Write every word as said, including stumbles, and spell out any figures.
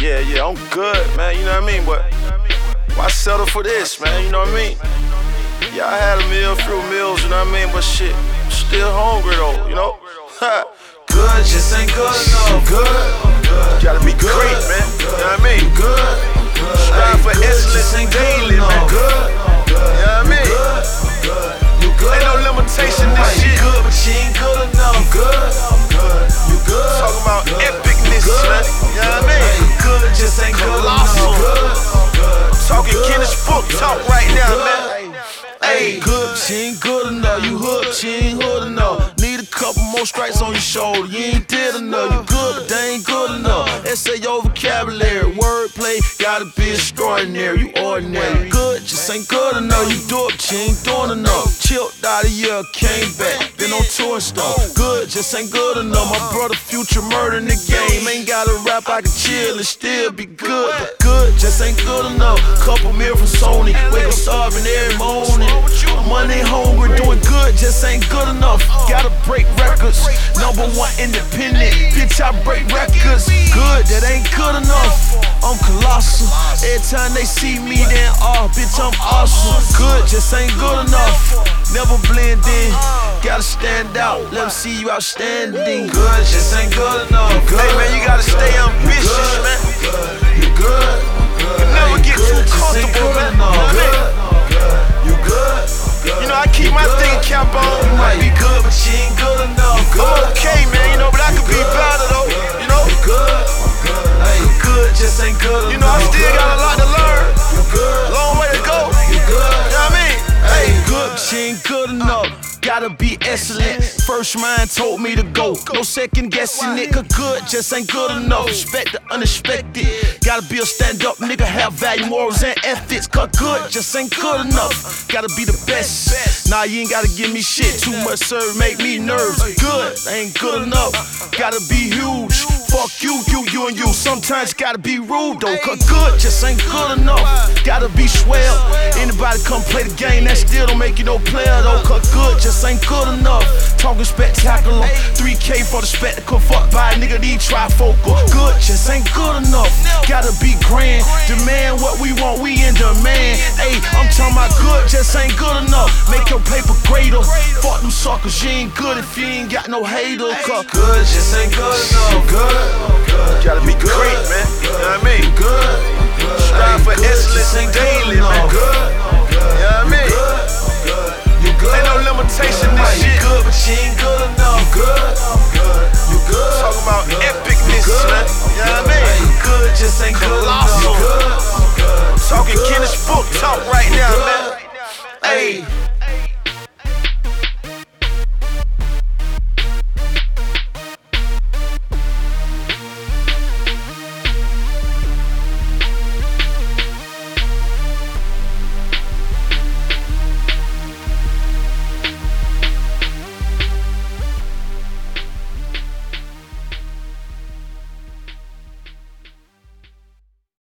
Yeah, yeah, I'm good, man, you know what I mean? But why settle for this, man, you know what I mean? Yeah, I had a meal, a few meals, you know what I mean? But shit, I'm still hungry though, you know? Good just ain't good enough. Good, you gotta be great, man, you know what I mean? Good, strive for excellence daily, man. Good, you know what I mean? You good, ain't no limitation to this shit. You good, but you ain't good enough. You good, you good. Talking about epicness, man, you know what I mean? Good just ain't good enough. Talking Guinness Book talk right now, man. Hey, good, but you ain't good enough. You hood, but you ain't hood enough. Need a couple more stripes on your shoulder. You ain't did enough. You good, but they ain't good enough. Essay your vocabulary, wordplay gotta be extraordinary. You ordinary. Good, just ain't good enough. You do it, but you ain't doing enough. Chilled out a year, came back, been on tour and stuff. Good, just ain't good enough. My brother Future murdering the game. Ain't gotta rap, I can chill and still be good. But good, just ain't good enough. Couple meal from Sony, wake up starving every morning. Money hungry, doing good, just ain't good enough. Gotta break records, number one independent. Bitch, I break records. Good, that ain't good enough. I'm colossal. Every time they see me, then oh, bitch, I'm awesome. Good, just ain't good enough. Never blend in, gotta stand out. Let them see you outstanding. Good, just ain't good enough. Hey man, you gotta stay ambitious, man. You good, you never get too comfortable, man. You good, you know I keep my thing cap on. You might be good, but you ain't good enough. I'm okay, man, you know, but I could be better though. You know, you good, hey, good, just ain't good enough. You know, I still got a lot to learn. You good, long way to go. You good, you know what I mean? Hey, good, but you ain't good enough. Gotta be excellent. First mind told me to go. No second guessing it, cause good just ain't good enough. Respect the unexpected. Gotta be a stand up nigga, have value, morals, and ethics. Cause good just ain't good enough. Gotta be the best. Nah, you ain't gotta give me shit. Too much serve, make me nervous. Good ain't good enough. Gotta be huge. Fuck you, you, you, and you. Sometimes gotta be rude though. Cause good just ain't good enough. Gotta be swell. Anybody come play the game, that still don't make you no player though. Cause good just ain't good enough. Talking spectacular, three K for the spectacle. Fuck by a nigga, these trifocal. Good just ain't good enough. Gotta be grand, demand what we want, we in demand. Hey, I'm talking about good just ain't good enough. Make your paper greater. Fuck them suckers, you ain't good if you ain't got no hater. Cause good just ain't good enough. Good, good.